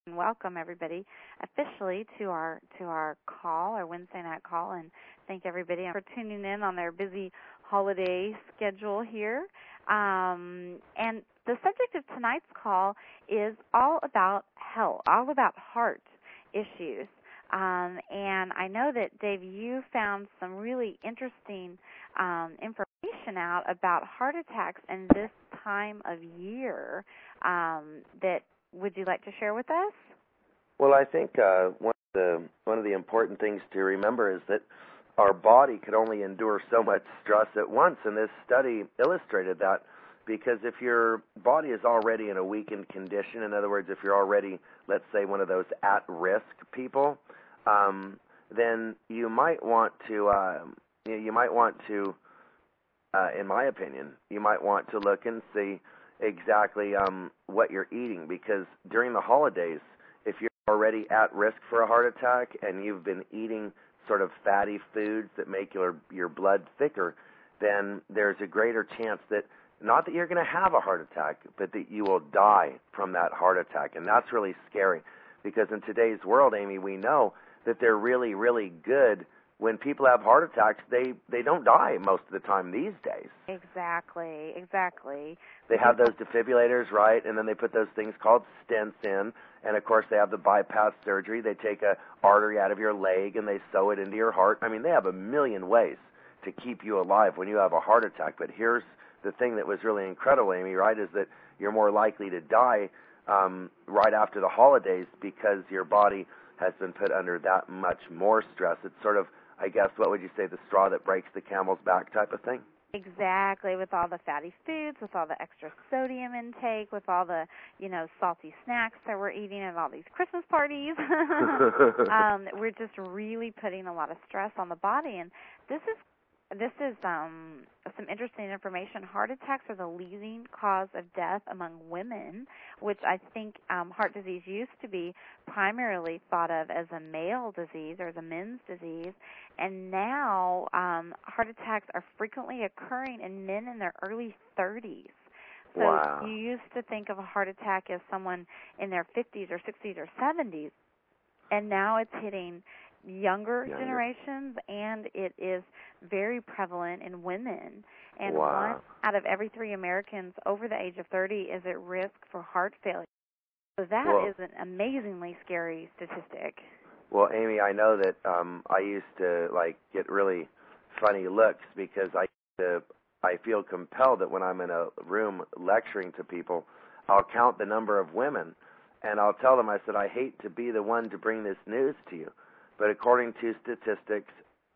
Welcome everybody officially to our call, our Wednesday night call, and thank everybody for tuning in on their busy holiday schedule here. And the subject of tonight's call is all about health, all about heart issues. And I know that, Dave, you found some really interesting information out about heart attacks in this time of year that would you like to share with us? Well, I think one of the important things to remember is that our body could only endure so much stress at once, and this study illustrated that. Because if your body is already in a weakened condition, in other words, if you're already, let's say, one of those at-risk people, then you might want to, in my opinion, you might want to look and see exactly what you're eating. Because during the holidays, if you're already at risk for a heart attack and you've been eating sort of fatty foods that make your blood thicker, then there's a greater chance that not that you're going to have a heart attack, but that you will die from that heart attack. And that's really scary because in today's world, Amy, we know that they're really, really good. When people have heart attacks, they don't die most of the time these days. Exactly. They have those defibrillators, right? And then they put those things called stents in. And, of course, they have the bypass surgery. They take a artery out of your leg and they sew it into your heart. I mean, they have a million ways to keep you alive when you have a heart attack. But here's the thing that was really incredible, Amy, right, is that you're more likely to die right after the holidays because your body has been put under that much more stress. It's sort of, I guess, what would you say, the straw that breaks the camel's back type of thing? Exactly, with all the fatty foods, with all the extra sodium intake, with all the, salty snacks that we're eating at all these Christmas parties. We're just really putting a lot of stress on the body, and this is some interesting information. Heart attacks are the leading cause of death among women, which I think heart disease used to be primarily thought of as a male disease or as a men's disease. And now heart attacks are frequently occurring in men in their early 30s. So wow. You used to think of a heart attack as someone in their 50s or 60s or 70s, and now it's hitting younger generations, and it is very prevalent in women. And wow. 1 out of every 3 Americans over the age of 30 is at risk for heart failure. So that is an amazingly scary statistic. Well, Amy, I know that I used to get really funny looks because I feel compelled that when I'm in a room lecturing to people, I'll count the number of women, and I'll tell them, I said, I hate to be the one to bring this news to you. But according to statistics,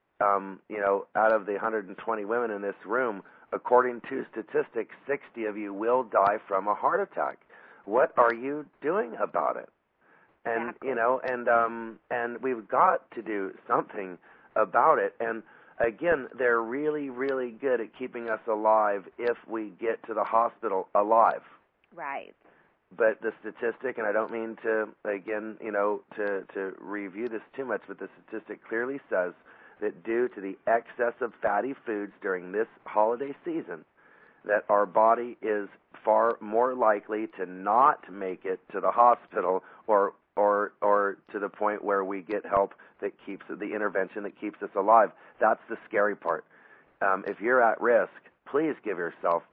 out of the 120 women in this room, according to statistics, 60 of you will die from a heart attack. What are you doing about it? And exactly. And we've got to do something about it. And again, they're really, really good at keeping us alive if we get to the hospital alive. Right. But the statistic, and I don't mean to, again, to review this too much, but the statistic clearly says that due to the excess of fatty foods during this holiday season, that our body is far more likely to not make it to the hospital or to the point where we get help that keeps the intervention that keeps us alive. That's the scary part. If you're at risk, please give yourself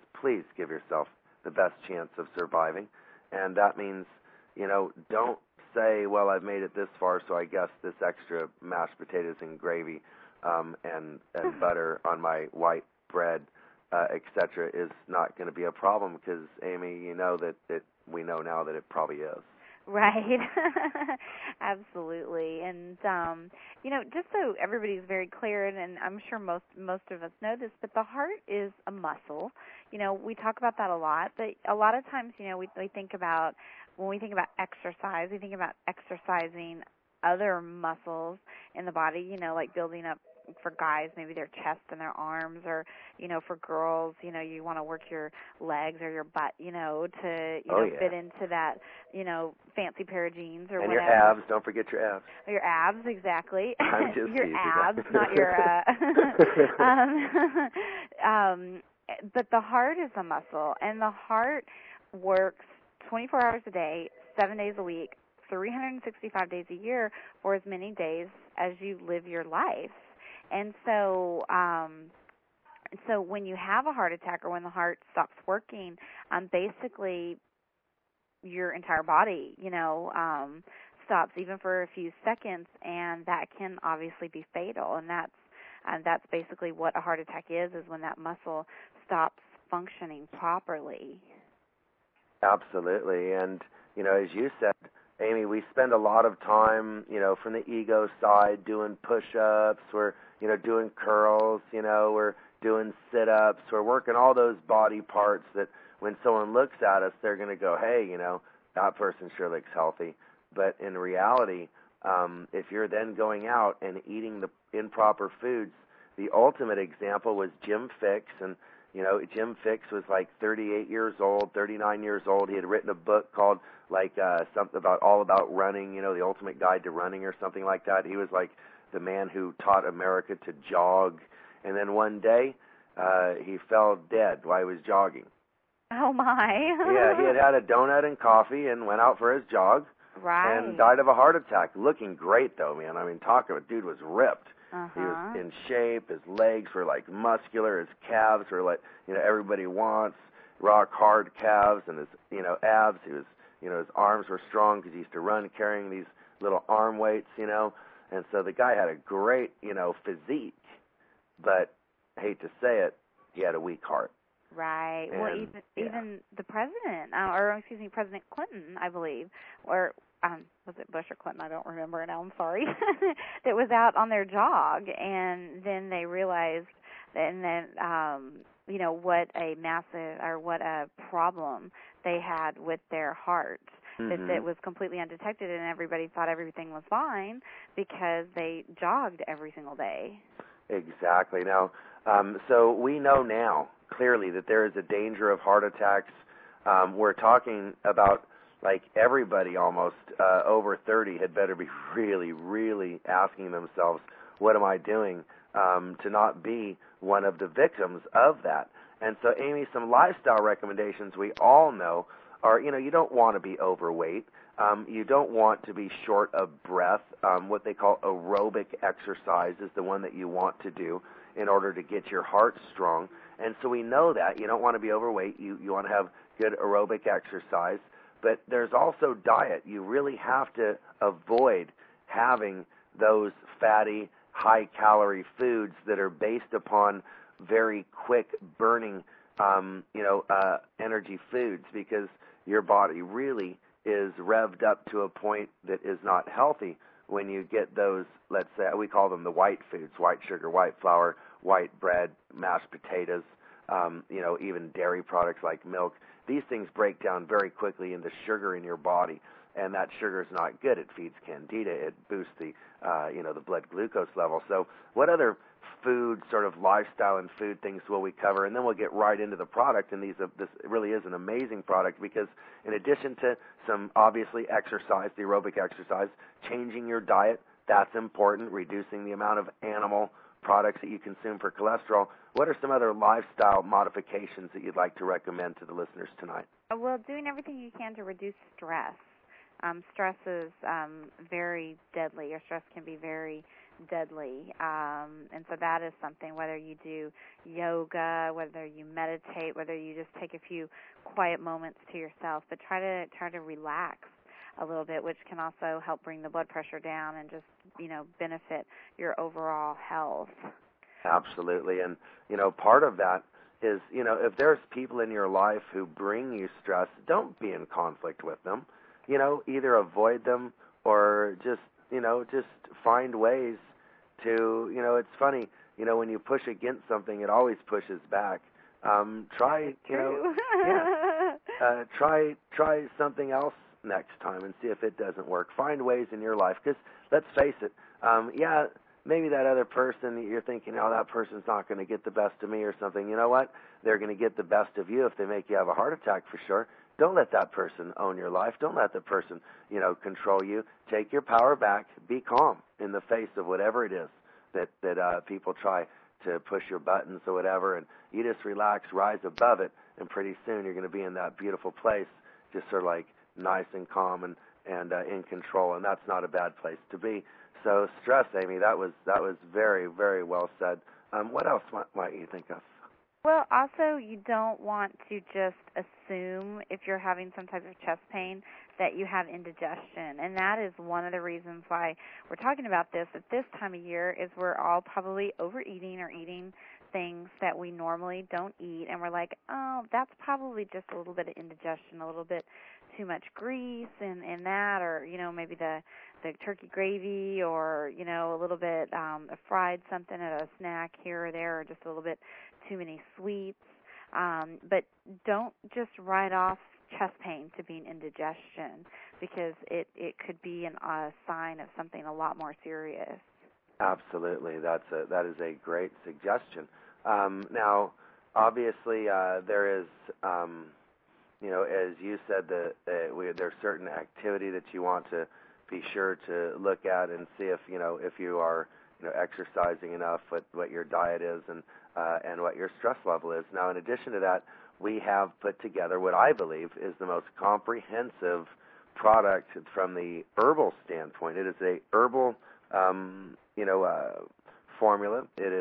the best chance of surviving. And that means, don't say, well, I've made it this far, so I guess this extra mashed potatoes and gravy and butter on my white bread, etc., is not going to be a problem because, Amy, we know now that it probably is. Right. Absolutely. And, just so everybody's very clear, and I'm sure most of us know this, but the heart is a muscle. We talk about that a lot, but a lot of times, we think about, when we think about exercise, we think about exercising other muscles in the body, like building up, for guys, maybe their chest and their arms, or, for girls, you want to work your legs or your butt, to, fit into that, fancy pair of jeans or and whatever. And your abs, don't forget your abs. Your abs, exactly. I'm just your teasing. abs, not your, but the heart is a muscle, and the heart works 24 hours a day, 7 days a week, 365 days a year for as many days as you live your life. And so when you have a heart attack or when the heart stops working, basically your entire body, stops even for a few seconds, and that can obviously be fatal. And that's basically what a heart attack is when that muscle stops functioning properly. Absolutely. And, as you said, Amy, we spend a lot of time, from the ego side doing push-ups, we're, doing curls, we're doing sit-ups, we're working all those body parts that when someone looks at us, they're going to go, hey, that person sure looks healthy. But in reality, if you're then going out and eating the improper foods, the ultimate example was Jim Fixx. And, Jim Fixx was like 38 years old, 39 years old. He had written a book called something all about running, the ultimate guide to running or something like that. He was like the man who taught America to jog. And then one day, he fell dead while he was jogging. Oh, my. Yeah, he had a donut and coffee and went out for his jog. Right. And died of a heart attack. Looking great, though, man. I mean, talk about dude was ripped. Uh-huh. He was in shape. His legs were like muscular. His calves were like, everybody wants rock hard calves, and his, abs. He was, his arms were strong because he used to run carrying these little arm weights, And so the guy had a great, physique, but hate to say it, he had a weak heart. Right. And, well, even the president, President Clinton, I believe, or was it Bush or Clinton? I don't remember now. I'm sorry. That was out on their jog, and then they realized, what a massive or what a problem they had with their heart. Mm-hmm. That was completely undetected, and everybody thought everything was fine because they jogged every single day. Exactly. Now, so we know now clearly that there is a danger of heart attacks. We're talking about like everybody almost over 30 had better be really, really asking themselves, what am I doing to not be one of the victims of that? And so, Amy, some lifestyle recommendations we all know are, you don't want to be overweight. You don't want to be short of breath. What they call aerobic exercise is the one that you want to do in order to get your heart strong. And so we know that. You don't want to be overweight. You want to have good aerobic exercise. But there's also diet. You really have to avoid having those fatty, high-calorie foods that are based upon very quick burning, energy foods, because your body really is revved up to a point that is not healthy when you get those, let's say, we call them the white foods, white sugar, white flour, white bread, mashed potatoes, even dairy products like milk. These things break down very quickly into sugar in your body, and that sugar is not good. It feeds candida. It boosts the, the blood glucose level. So what other food, sort of lifestyle and food things will we cover? And then we'll get right into the product, and this really is an amazing product because in addition to some, obviously, exercise, the aerobic exercise, changing your diet, that's important, reducing the amount of animal products that you consume for cholesterol. What are some other lifestyle modifications that you'd like to recommend to the listeners tonight? Well, doing everything you can to reduce stress. Stress is very deadly. Your stress can be very deadly. And so that is something, whether you do yoga, whether you meditate, whether you just take a few quiet moments to yourself, but try to relax a little bit, which can also help bring the blood pressure down and just, benefit your overall health. Absolutely. And, part of that is, if there's people in your life who bring you stress, don't be in conflict with them. Either avoid them or just find ways to, it's funny, when you push against something, it always pushes back. Try something else next time and see if it doesn't work. Find ways in your life, because let's face it, maybe that other person, you're thinking, that person's not going to get the best of me or something. You know what? They're going to get the best of you if they make you have a heart attack for sure. Don't let that person own your life. Don't let the person, control you. Take your power back. Be calm in the face of whatever it is that people try to push your buttons or whatever, and you just relax, rise above it, and pretty soon you're going to be in that beautiful place, just sort of like nice and calm and and in control, and that's not a bad place to be. So stress, Amy, that was very, very well said. What else might you think of? Well, also, you don't want to just assume if you're having some type of chest pain that you have indigestion, and that is one of the reasons why we're talking about this at this time of year is we're all probably overeating or eating things that we normally don't eat, and we're like, oh, that's probably just a little bit of indigestion, a little bit too much grease in that, or, maybe the turkey gravy, or, a little bit fried something at a snack here or there, or just a little bit too many sweets. But don't just write off chest pain to being indigestion, because it could be a sign of something a lot more serious. Absolutely, that is a great suggestion. Now, obviously, there is, as you said, there's certain activity that you want to be sure to look at and see if you are exercising enough, what your diet is, and what your stress level is. Now, in addition to that, we have put together what I believe is the most comprehensive product from the herbal standpoint. It is a herbal, formula. It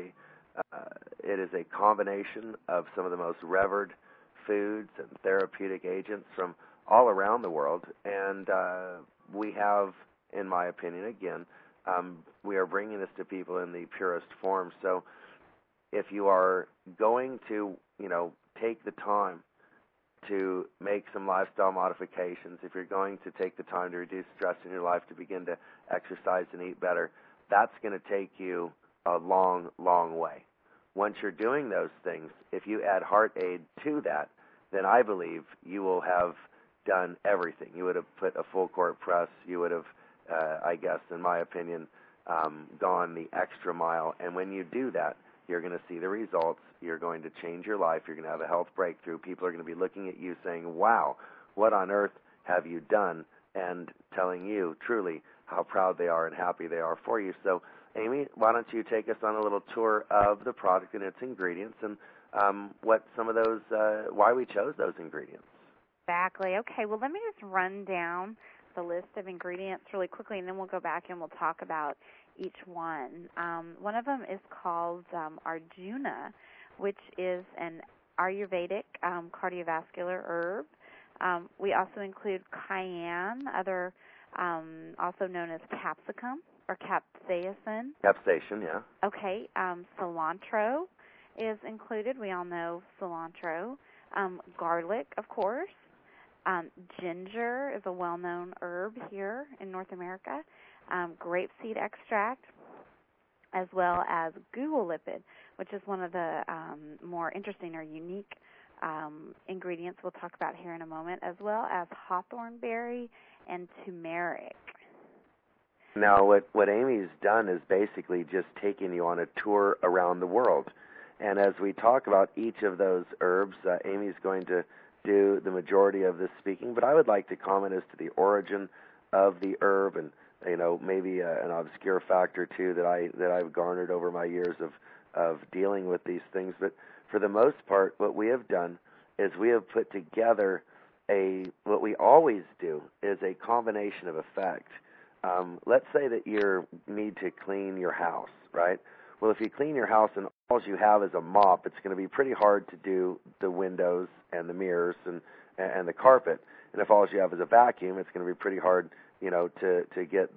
is a combination of some of the most revered foods and therapeutic agents from all around the world, and we have, in my opinion, again, we are bringing this to people in the purest form. So if you are going to, take the time to make some lifestyle modifications, if you're going to take the time to reduce stress in your life, to begin to exercise and eat better, that's going to take you a long, long way. Once you're doing those things, if you add Heart-Ade to that, then I believe you will have done everything. You would have put a full court press. You would have, I guess, in my opinion, gone the extra mile. And when you do that, you're going to see the results. You're going to change your life. You're going to have a health breakthrough. People are going to be looking at you saying, wow, what on earth have you done? And telling you truly how proud they are and happy they are for you. So, Amy, why don't you take us on a little tour of the product and its ingredients, and what some of those, why we chose those ingredients. Exactly. Okay, well, let me just run down the list of ingredients really quickly, and then we'll go back and we'll talk about each one. One of them is called Arjuna, which is an Ayurvedic cardiovascular herb. We also include cayenne, also known as capsicum or capsaicin. Capsaicin, yeah. Okay, cilantro is included. We all know cilantro. Garlic, of course. Ginger is a well-known herb here in North America. Grapeseed extract, as well as guelolipid, which is one of the more interesting or unique ingredients we'll talk about here in a moment, as well as hawthorn berry and turmeric. Now, what Amy's done is basically just taking you on a tour around the world. And as we talk about each of those herbs, Amy's going to do the majority of this speaking, but I would like to comment as to the origin of the herb, and maybe an obscure fact or two that I've garnered over my years of dealing with these things. But for the most part, what we have done is we have put together what we always do is a combination of effect. Let's say that you need to clean your house, right? Well, if you clean your house and all you have is a mop, it's going to be pretty hard to do the windows and the mirrors and the carpet. And if all you have is a vacuum, it's going to be pretty hard, to get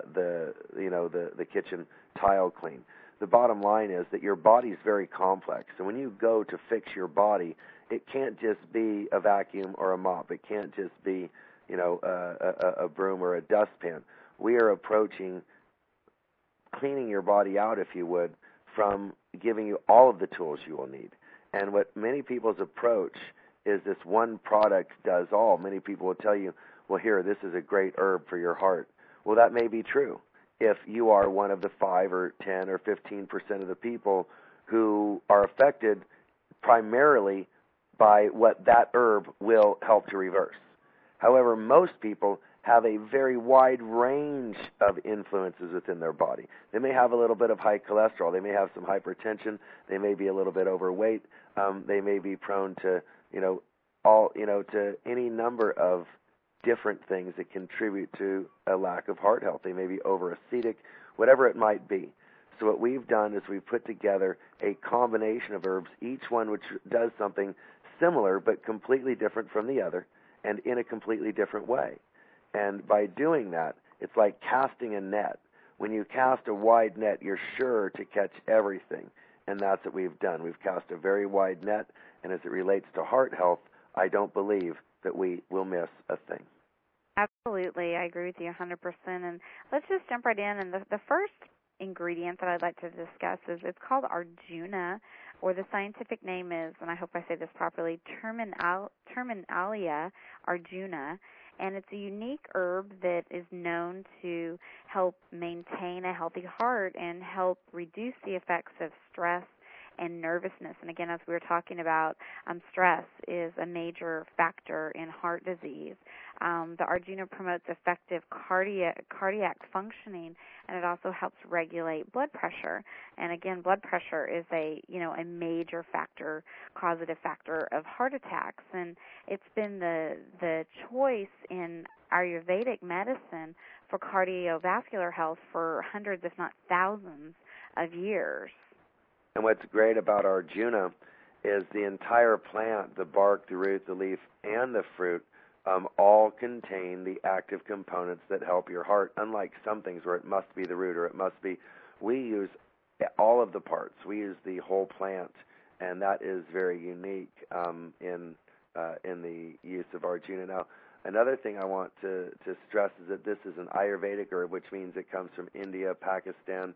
the kitchen tile clean. The bottom line is that your body is very complex. So when you go to fix your body, it can't just be a vacuum or a mop. It can't just be, a broom or a dustpan. We are approaching cleaning your body out, if you would, from giving you all of the tools you will need. And what many people's approach is this one product does all. Many people will tell you, well, here, this is a great herb for your heart. Well, that may be true if you are one of the 5 or 10 or 15% of the people who are affected primarily by what that herb will help to reverse. However, most people have a very wide range of influences within their body. They may have a little bit of high cholesterol. They may have some hypertension. They may be a little bit overweight. They may be prone to, to any number of different things that contribute to a lack of heart health. They may be over-acetic, whatever it might be. So what we've done is we've put together a combination of herbs, each one which does something similar but completely different from the other and in a completely different way. And by doing that, it's like casting a net. When you cast a wide net, you're sure to catch everything. And that's what we've done. We've cast a very wide net, and as it relates to heart health, I don't believe that we will miss a thing. Absolutely. I agree with you 100%. And let's just jump right in. And the first ingredient that I'd like to discuss is it's called Arjuna, or the scientific name is, and I hope I say this properly, Terminalia arjuna. And it's a unique herb that is known to help maintain a healthy heart and help reduce the effects of stress and nervousness. And again, as we were talking about, stress is a major factor in heart disease. The Arjuna promotes effective cardiac functioning, and it also helps regulate blood pressure. And again, blood pressure is a major factor, causative factor of heart attacks. And it's been the choice in Ayurvedic medicine for cardiovascular health for hundreds, if not thousands, of years. And what's great about Arjuna is the entire plant, the bark, the root, the leaf, and the fruit, all contain the active components that help your heart, unlike some things where it must be the root or it must be. We use all of the parts. We use the whole plant, and that is very unique in the use of Arjuna. Now, another thing I want to stress is that this is an Ayurvedic herb, which means it comes from India, Pakistan,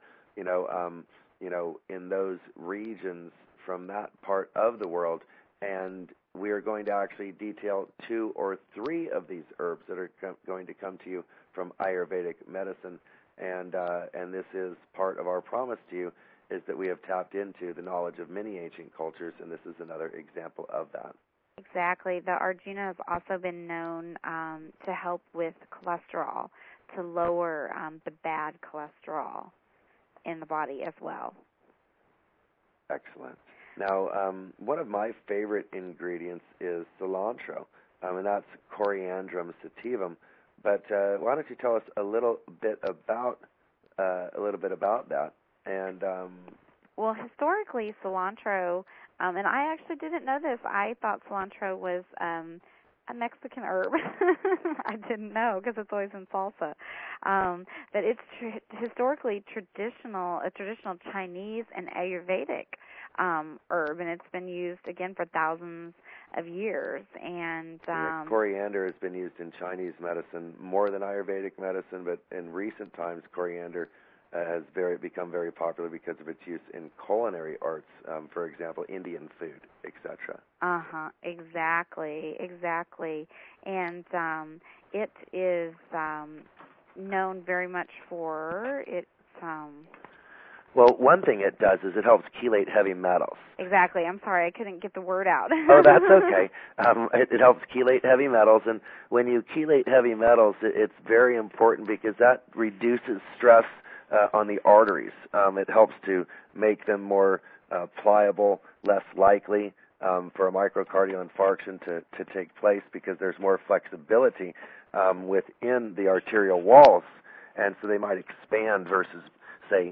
in those regions from that part of the world. And we are going to actually detail 2 or 3 of these herbs that are going to come to you from Ayurvedic medicine. And this is part of our promise to you, is that we have tapped into the knowledge of many ancient cultures, and this is another example of that. Exactly. The Arjuna has also been known to help with cholesterol, to lower the bad cholesterol in the body as well. Excellent. Now, one of my favorite ingredients is cilantro, and that's Coriandrum sativum. But why don't you tell us a little bit about that? And well, historically, cilantro, and I actually didn't know this. I thought cilantro was a Mexican herb. I didn't know because it's always in salsa. But it's historically a traditional Chinese and Ayurvedic herb, and it's been used again for thousands of years. And coriander has been used in Chinese medicine more than Ayurvedic medicine, but in recent times, coriander has become very popular because of its use in culinary arts, for example, Indian food, etc. Exactly. And it is known very much for its. Well, one thing it does is it helps chelate heavy metals. Exactly. I'm sorry, I couldn't get the word out. Oh, that's okay. It helps chelate heavy metals, and when you chelate heavy metals, it's very important because that reduces stress on the arteries. It helps to make them more pliable, less likely for a myocardial infarction to take place because there's more flexibility within the arterial walls, and so they might expand versus, say,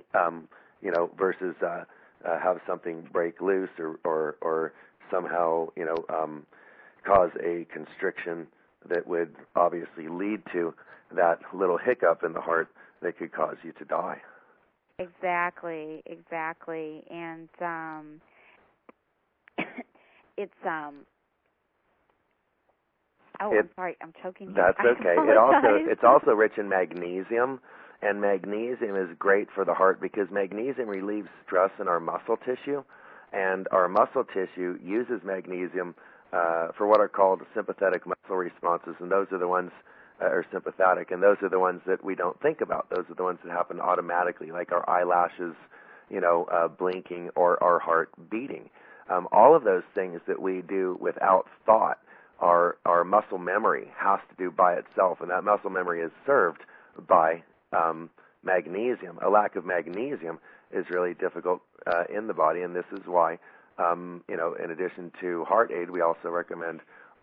have something break loose or somehow, cause a constriction that would obviously lead to that little hiccup in the heart that could cause you to die. Exactly. And it's I'm sorry, I'm choking here. That's okay. It's also rich in magnesium, and magnesium is great for the heart because magnesium relieves stress in our muscle tissue, and our muscle tissue uses magnesium for what are called sympathetic muscle responses, and those are the ones are sympathetic, and those are the ones that we don't think about. Those are the ones that happen automatically, like our eyelashes, blinking, or our heart beating. All of those things that we do without thought, our muscle memory has to do by itself, and that muscle memory is served by magnesium. A lack of magnesium is really difficult in the body, and this is why, in addition to Heart Aid, we also recommend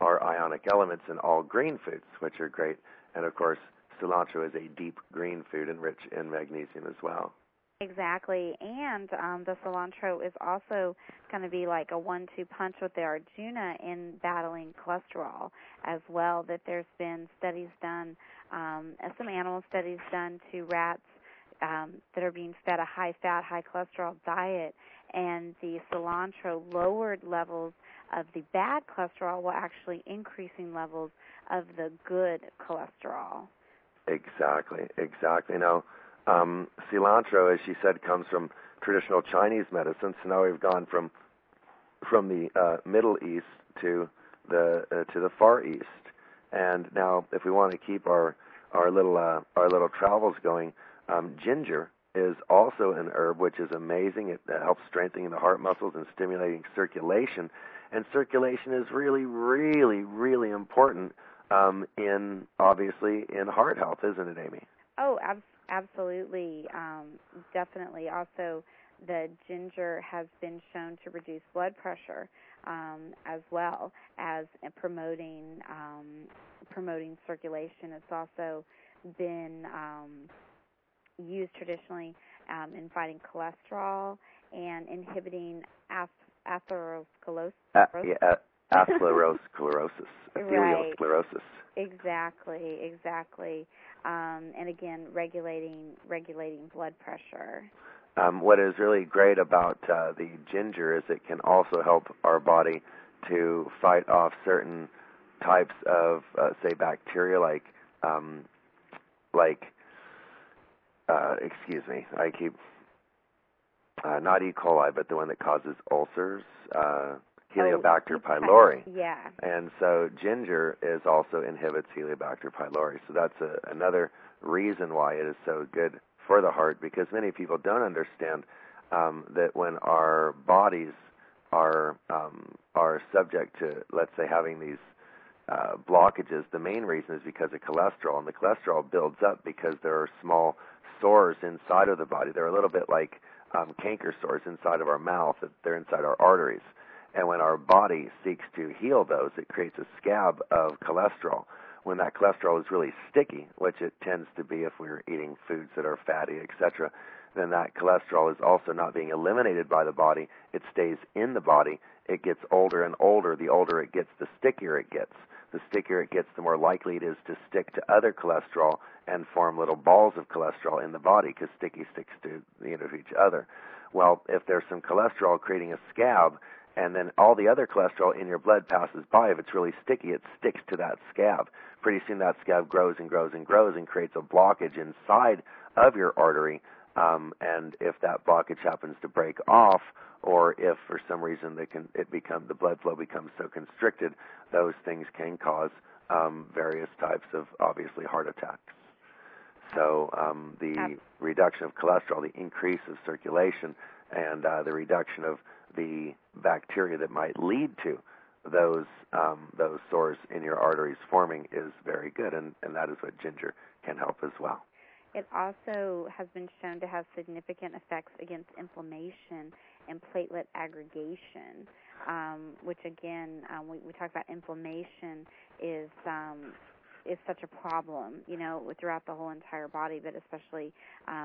are ionic elements in all green foods, which are great. And of course, cilantro is a deep green food and rich in magnesium as well. Exactly, and the cilantro is also going to be like a 1-2 punch with the Arjuna in battling cholesterol as well. That there's been studies done, some animal studies done to rats that are being fed a high-fat, high-cholesterol diet, and the cilantro lowered levels of the bad cholesterol while actually increasing levels of the good cholesterol. Exactly. Now, cilantro, as she said, comes from traditional Chinese medicine. So now we've gone from the Middle East to the Far East, and now if we want to keep our little travels going, ginger is also an herb which is amazing. It helps strengthening the heart muscles and stimulating circulation, and circulation is really, really, really important in heart health, isn't it, Amy? Oh, absolutely, definitely. Also, the ginger has been shown to reduce blood pressure as well as promoting circulation. It's also been used traditionally in fighting cholesterol and inhibiting atherosclerosis. Atherosclerosis. Atherosclerosis. Exactly. And again, regulating blood pressure. What is really great about the ginger is it can also help our body to fight off certain types of, say, bacteria, excuse me, I keep not E. coli, but the one that causes ulcers. Helicobacter pylori. Yeah. And so ginger also inhibits Helicobacter pylori. So that's another reason why it is so good for the heart, because many people don't understand that when our bodies are subject to, let's say, having these blockages, the main reason is because of cholesterol, and the cholesterol builds up because there are small sores inside of the body. They're a little bit like canker sores inside of our mouth. They're inside our arteries. And when our body seeks to heal those, it creates a scab of cholesterol. When that cholesterol is really sticky, which it tends to be if we're eating foods that are fatty, etc., then that cholesterol is also not being eliminated by the body. It stays in the body. It gets older and older. The older it gets, the stickier it gets. The stickier it gets, the more likely it is to stick to other cholesterol and form little balls of cholesterol in the body, because sticky sticks to each other. Well, if there's some cholesterol creating a scab, and then all the other cholesterol in your blood passes by, if it's really sticky, it sticks to that scab. Pretty soon that scab grows and grows and grows and creates a blockage inside of your artery. And if that blockage happens to break off, or if for some reason the blood flow becomes so constricted, those things can cause various types of, obviously, heart attacks. So the reduction of cholesterol, the increase of circulation, and the reduction of the bacteria that might lead to those sores in your arteries forming is very good, and that is what ginger can help as well. It also has been shown to have significant effects against inflammation and platelet aggregation, which again, we talk about inflammation is such a problem, throughout the whole entire body, but especially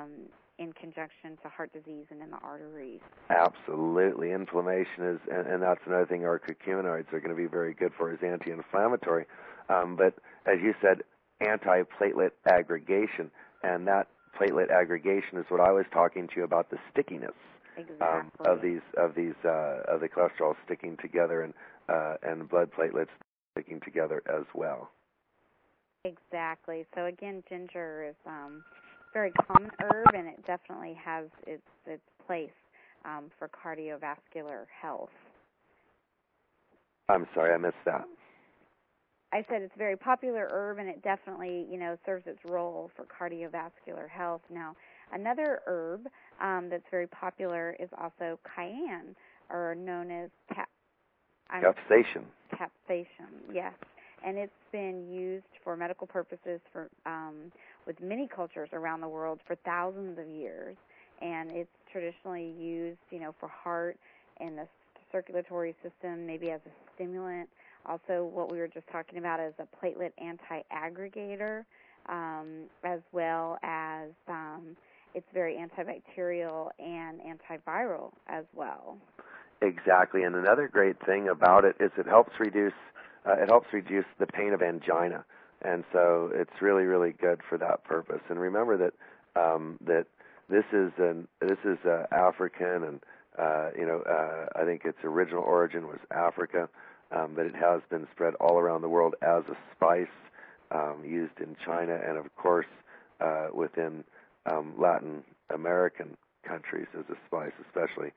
in conjunction to heart disease and in the arteries. Absolutely. Inflammation is, and that's another thing our curcuminoids are going to be very good for, is anti-inflammatory. But as you said, anti-platelet aggregation, and that platelet aggregation is what I was talking to you about, the stickiness of the cholesterol sticking together and blood platelets sticking together as well. Exactly. So again, ginger is a very common herb, and it definitely has its place for cardiovascular health. I'm sorry, I missed that. I said it's a very popular herb, and it definitely, serves its role for cardiovascular health. Now, another herb that's very popular is also cayenne, or known as capsaicin. Capsaicin, yes. And it's been used for medical purposes with many cultures around the world for thousands of years. And it's traditionally used, for heart and the circulatory system, maybe as a stimulant, Also, what we were just talking about is a platelet anti-aggregator, as well as it's very antibacterial and antiviral as well. Exactly, and another great thing about it is it helps reduce the pain of angina, and so it's really, really good for that purpose. And remember that that this is African, and I think its original origin was Africa, but it has been spread all around the world as a spice, used in China, and of course within Latin American countries as a spice, especially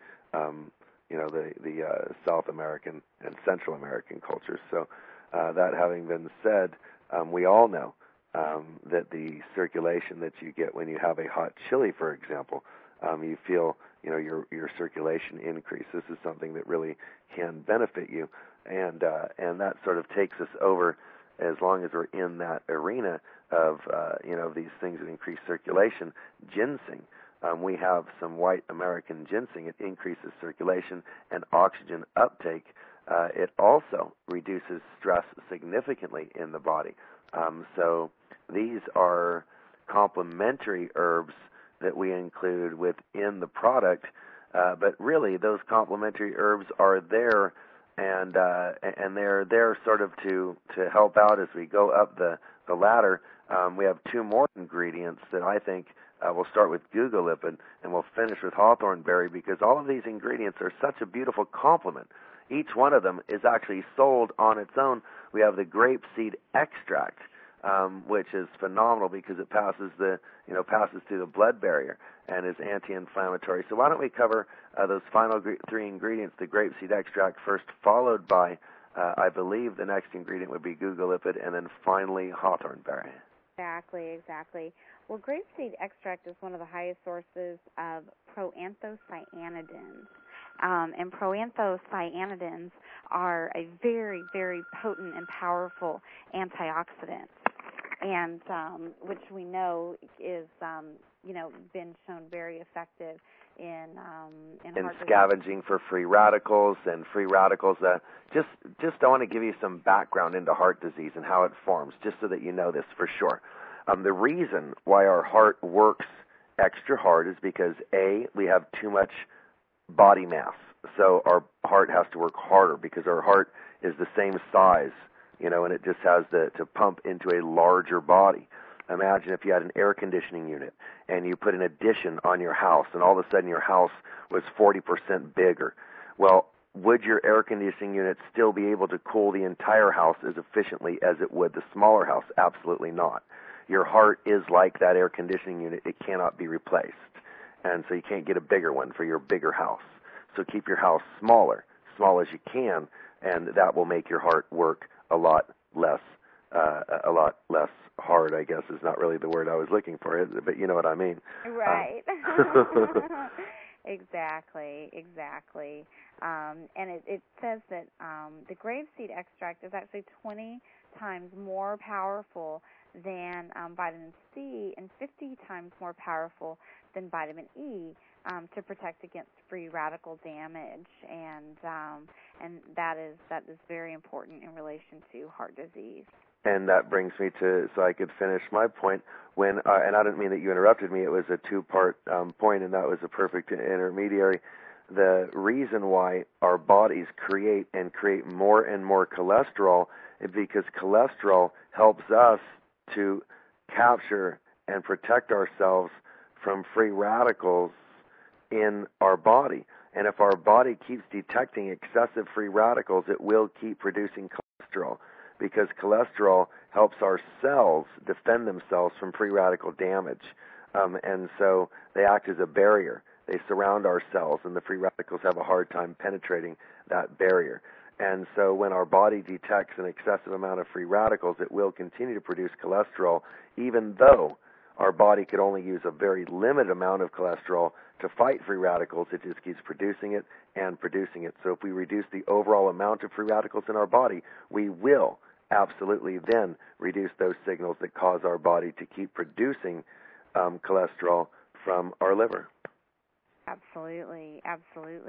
the South American and Central American cultures. So that having been said, we all know that the circulation that you get when you have a hot chili, for example, you feel your circulation increase. This is something that really can benefit you, and that sort of takes us over, as long as we're in that arena of these things that increase circulation. Ginseng. We have some white American ginseng. It increases circulation and oxygen uptake. It also reduces stress significantly in the body. So these are complementary herbs that we include within the product, but really those complementary herbs are there, and they're there sort of to help out as we go up the ladder. We have two more ingredients that I think we'll start with Guggalipid, and we'll finish with hawthorn berry, because all of these ingredients are such a beautiful complement. Each one of them is actually sold on its own. We have the grapeseed extract, which is phenomenal because it passes through the blood barrier and is anti-inflammatory. So why don't we cover those final three ingredients, the grapeseed extract first, followed by, I believe the next ingredient would be Guggalipid, and then finally hawthorn berry. Exactly. Well, grapeseed extract is one of the highest sources of proanthocyanidins. And proanthocyanidins are a very, very potent and powerful antioxidant, and which we know is, been shown very effective in scavenging for free radicals. And free radicals, just I want to give you some background into heart disease and how it forms, just so that you know this for sure. The reason why our heart works extra hard is because, A, we have too much body mass. So our heart has to work harder because our heart is the same size, and it just has to pump into a larger body. Imagine if you had an air conditioning unit and you put an addition on your house, and all of a sudden your house was 40% bigger. Well, would your air conditioning unit still be able to cool the entire house as efficiently as it would the smaller house? Absolutely not. Your heart is like that air conditioning unit. It cannot be replaced. And so you can't get a bigger one for your bigger house. So keep your house small as you can, and that will make your heart work a lot less hard, I guess is not really the word I was looking for, but you know what I mean. Right. Exactly. And it says that the grapeseed extract is actually 20 times more powerful than vitamin C and 50 times more powerful than vitamin E to protect against free radical damage, and that is very important in relation to heart disease. And that brings me to, so I could finish my point, and I didn't mean that you interrupted me, it was a two-part point, and that was a perfect intermediary. The reason why our bodies create more and more cholesterol is because cholesterol helps us to capture and protect ourselves from free radicals in our body. And if our body keeps detecting excessive free radicals, it will keep producing cholesterol, because cholesterol helps our cells defend themselves from free radical damage. And so they act as a barrier. They surround our cells, and the free radicals have a hard time penetrating that barrier. And so when our body detects an excessive amount of free radicals, it will continue to produce cholesterol, even though our body could only use a very limited amount of cholesterol to fight free radicals. It just keeps producing it and producing it. So if we reduce the overall amount of free radicals in our body, we will absolutely then reduce those signals that cause our body to keep producing cholesterol from our liver. Absolutely.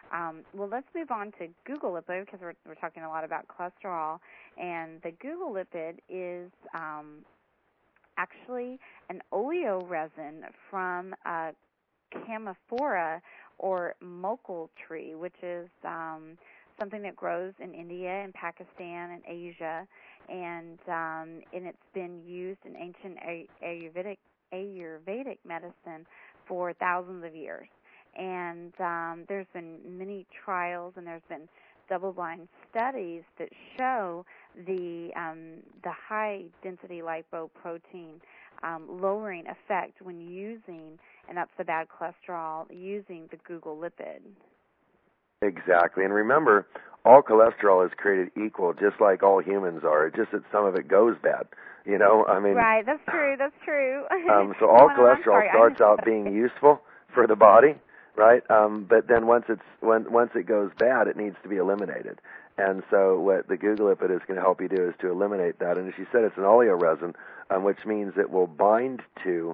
Well, let's move on to Google Lipid because we're talking a lot about cholesterol. And the Google Lipid is actually an oleoresin from Camophora or mokul tree, which is something that grows in India and Pakistan and Asia, and it's been used in ancient Ayurvedic medicine for thousands of years. And there's been many trials, and there's been double-blind studies that show the high-density lipoprotein lowering effect when using, and that's the bad cholesterol, using the Google Lipid. Exactly. And remember, all cholesterol is created equal, just like all humans are. It's just that some of it goes bad. You know, I mean. Right. That's true. So all cholesterol starts out being useful for the body, right? But then once it goes bad, it needs to be eliminated. And so what the Google Lipid is going to help you do is to eliminate that. And as you said, it's an oleoresin, which means it will bind to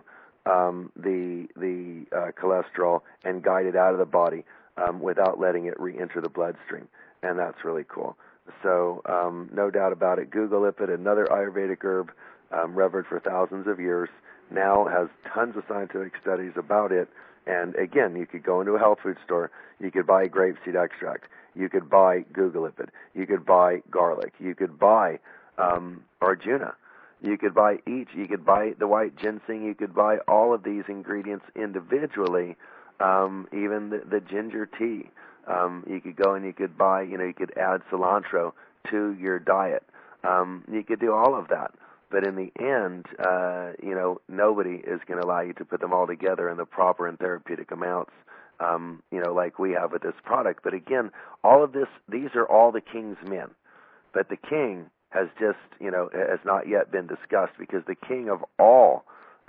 the cholesterol and guide it out of the body without letting it re-enter the bloodstream. And that's really cool. So no doubt about it, Google Lipid, another Ayurvedic herb, revered for thousands of years, now has tons of scientific studies about it. And again, you could go into a health food store, you could buy grapeseed extract, you could buy Google Lipid, you could buy garlic, you could buy Arjuna, you could buy each, you could buy the white ginseng, you could buy all of these ingredients individually, even the ginger tea. You could go and you could buy, you could add cilantro to your diet. You could do all of that. But in the end, nobody is going to allow you to put them all together in the proper and therapeutic amounts, like we have with this product. But again, all of this, these are all the king's men. But the king has just, has not yet been discussed, because the king of all,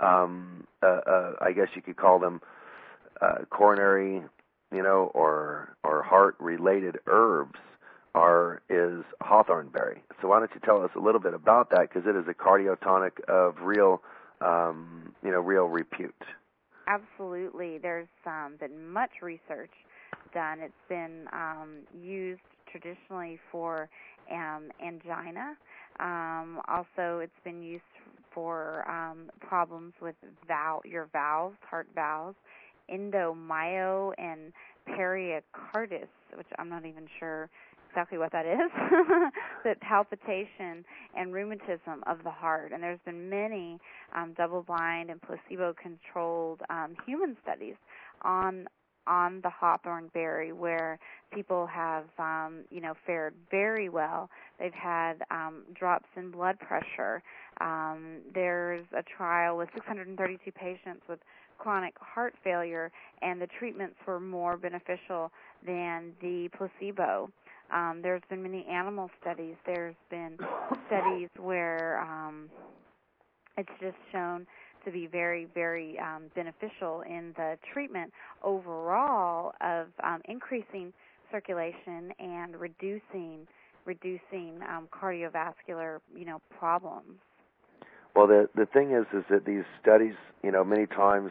I guess you could call them coronary, or heart-related herbs, is hawthorn berry. So why don't you tell us a little bit about that, because it is a cardiotonic of real repute. Absolutely. There's been much research done. It's been used traditionally for angina. Also, it's been used for problems with your valves, heart valves, endomyo and pericarditis, which I'm not even sure exactly what that is, but palpitation and rheumatism of the heart. And there's been many double-blind and placebo-controlled human studies on the hawthorn berry, where people have, fared very well. They've had drops in blood pressure. There's a trial with 632 patients with chronic heart failure, and the treatments were more beneficial than the placebo. There's been many animal studies. There's been studies where it's just shown to be very, very beneficial in the treatment overall of increasing circulation and reducing cardiovascular, problems. Well, the thing is that these studies, many times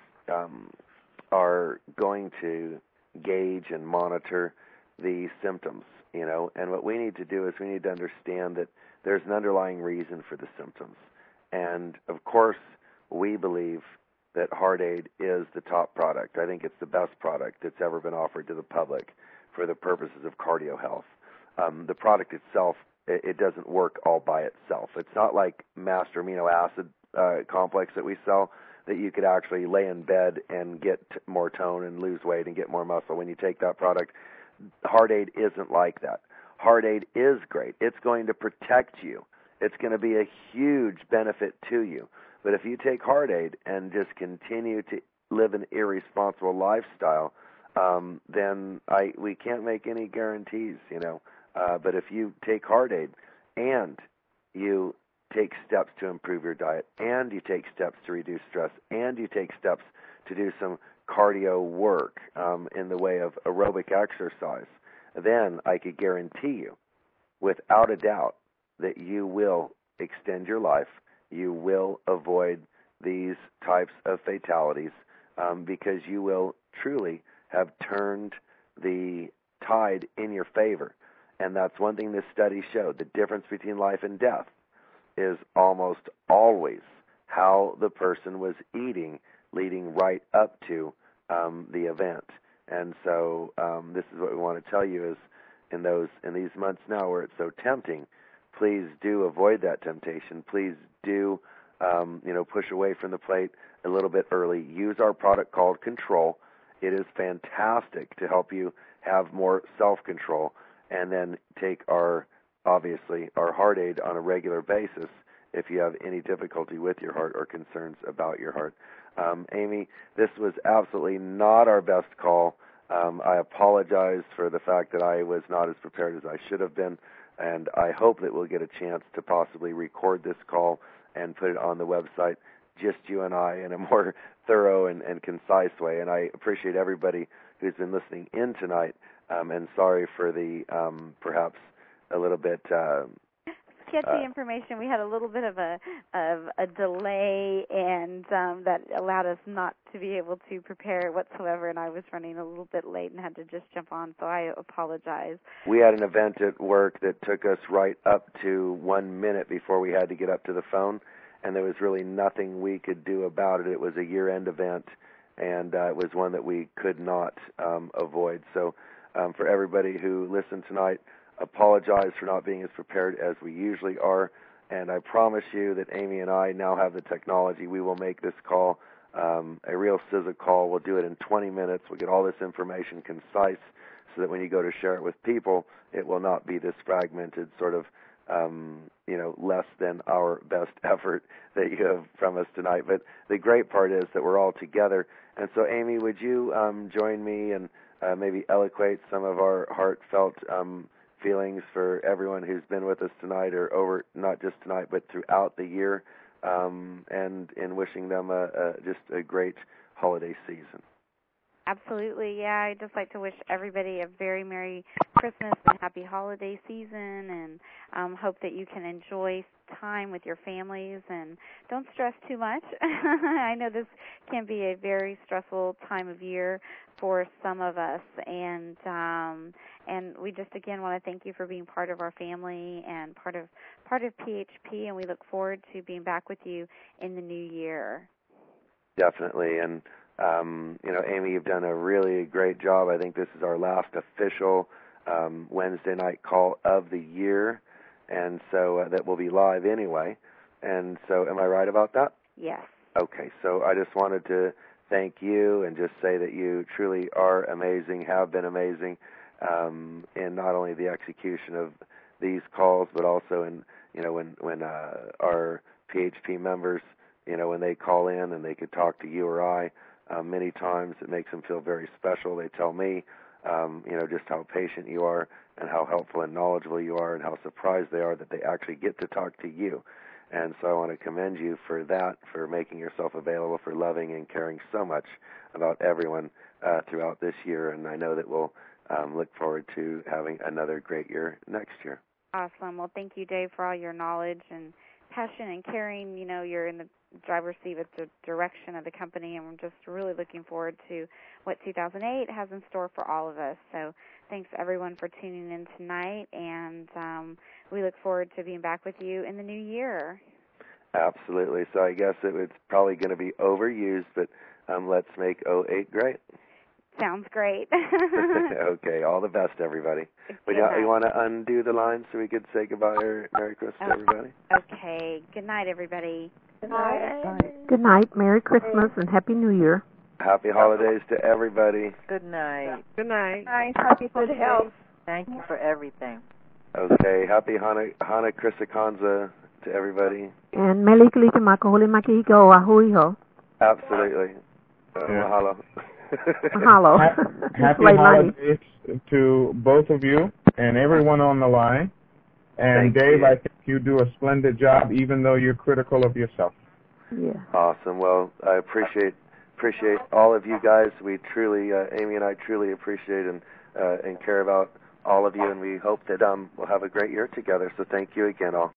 are going to gauge and monitor the symptoms, and what we need to do is we need to understand that there's an underlying reason for the symptoms. And of course, we believe that HeartAid is the top product. I think it's the best product that's ever been offered to the public for the purposes of cardio health. The product itself, it doesn't work all by itself. It's not like Master Amino Acid Complex that we sell, that you could actually lay in bed and get more tone and lose weight and get more muscle when you take that product. HeartAid isn't like that. HeartAid is great. It's going to protect you. It's going to be a huge benefit to you. But if you take HeartAid and just continue to live an irresponsible lifestyle, then we can't make any guarantees, But if you take HeartAid and you take steps to improve your diet, and you take steps to reduce stress, and you take steps to do some cardio work in the way of aerobic exercise, then I could guarantee you, without a doubt, that you will extend your life. You will avoid these types of fatalities because you will truly have turned the tide in your favor. And that's one thing this study showed. The difference between life and death is almost always how the person was eating leading right up to the event. And so this is what we want to tell you is in these months now where it's so tempting, please do avoid that temptation. Please do push away from the plate a little bit early. Use our product called Control. It is fantastic to help you have more self-control. And then take our heart aid on a regular basis if you have any difficulty with your heart or concerns about your heart. Amy, this was absolutely not our best call. I apologize for the fact that I was not as prepared as I should have been, and I hope that we'll get a chance to possibly record this call and put it on the website, just you and I, in a more thorough and concise way. And I appreciate everybody who's been listening in tonight. And sorry for the perhaps a little bit sketchy information. We had a little bit of a delay, and that allowed us not to be able to prepare whatsoever. And I was running a little bit late and had to just jump on, so I apologize. We had an event at work that took us right up to 1 minute before we had to get up to the phone, and there was really nothing we could do about it. It was a year-end event, and it was one that we could not avoid. So. For everybody who listened tonight, apologize for not being as prepared as we usually are, and I promise you that Amy and I now have the technology. We will make this call a real SZA call. We'll do it in 20 minutes. We'll get all this information concise so that when you go to share it with people, it will not be this fragmented sort of, less than our best effort that you have from us tonight. But the great part is that we're all together. And so, Amy, would you join me and maybe eloquate some of our heartfelt feelings for everyone who's been with us tonight, or over not just tonight but throughout the year, and in wishing them just a great holiday season. Absolutely, yeah. I'd just like to wish everybody a very Merry Christmas and Happy Holiday season, and hope that you can enjoy time with your families and don't stress too much. I know this can be a very stressful time of year for some of us, and we just again want to thank you for being part of our family and part of PHP, and we look forward to being back with you in the new year. Definitely, and Amy, you've done a really great job. I think this is our last official Wednesday night call of the year, and so that will be live anyway. And so am I right about that? Yes. Okay, so I just wanted to thank you and just say that you truly are amazing, have been amazing, in not only the execution of these calls, but also in, when our PHP members, when they call in and they could talk to you or I, many times it makes them feel very special. They tell me, just how patient you are and how helpful and knowledgeable you are and how surprised they are that they actually get to talk to you. And so I want to commend you for that, for making yourself available, for loving and caring so much about everyone throughout this year. And I know that we'll look forward to having another great year next year. Awesome. Well, thank you, Dave, for all your knowledge and passion and caring. You're in the driver's seat with the direction of the company, and we're just really looking forward to what 2008 has in store for all of us. So thanks, everyone, for tuning in tonight, and we look forward to being back with you in the new year. Absolutely. So I guess it's probably going to be overused, but let's make 08 great. Sounds great. Okay, all the best, everybody. You want to undo the line so we could say goodbye or Merry Christmas to everybody? Okay. Good night, everybody. Good night. Good night. Merry Christmas and Happy New Year. Happy holidays to everybody. Good night. Good night. Happy good health. Thank you for everything. Okay, happy Hana Krisakanza to everybody. And Melik Litamaka Makiko Ahuiho. Absolutely. Mahalo. Mahalo. Happy holidays to both of you and everyone on the line. And Thank Dave, you. I think you do a splendid job, even though you're critical of yourself. Yeah. Awesome. Well, I appreciate all of you guys. We truly, Amy and I truly appreciate and care about all of you, and we hope that we'll have a great year together. So thank you again, all.